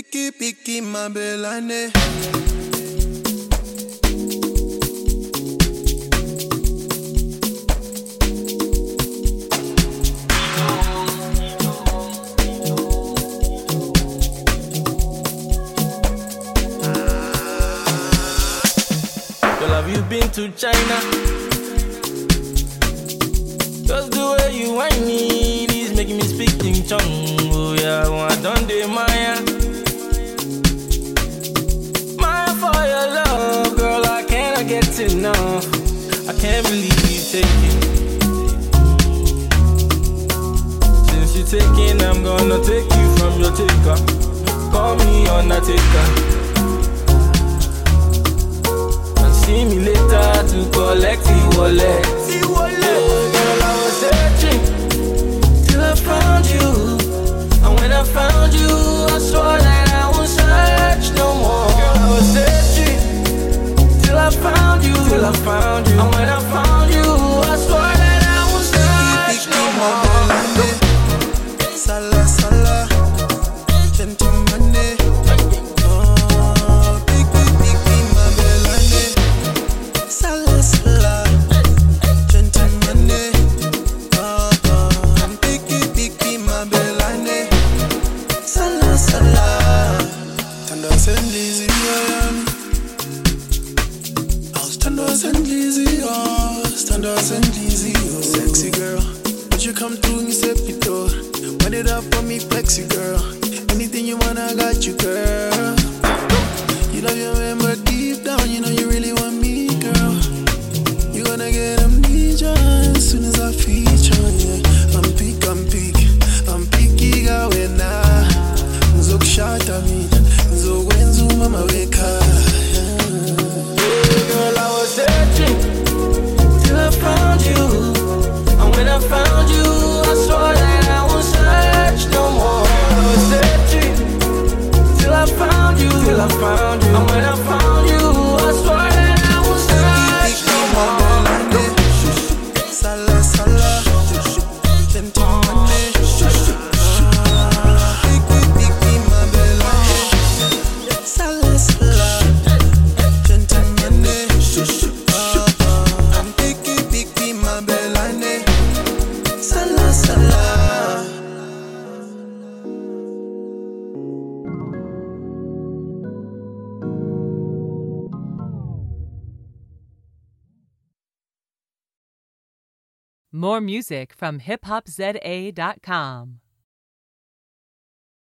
Picky, picky, ma bellane. Girl, have you been to China? Just the way you whine me is making me speak King Chong. Oh yeah, I done the Maya. Maya for your love, girl, I cannot get enough. I can't believe you take it. Since you taking, I'm gonna take you from your taker. Call me Undertaker. See me later to collect the wallet. Girl, I was searching till I found you. And when I found you, I swore that I won't search no more. Girl, I was searching till I found you. And when I found you, I swore that I won't search no more. Sala, sala, gentleman. Sexy girl, would you come through and step it door? Wind it up for me, flexy girl. Anything you want, I got you, girl. You love your man, but deep down, you know you really want me, girl. You gonna get amnesia as soon as I feature, yeah. I'm picky, girl, when I Zok shot at me, Zok when zoom, mama wake up. Girl, I was searching till I found you. And when I found you, I swore that I won't search no more. I was searching till I found you. And when I found you, I swore that I won't search no more. Sala, sala, gentleman. Picky, ma bella. Sala, sala, gentleman. I'm picky, ma bella. Sala, sala. More music from hiphopza.com.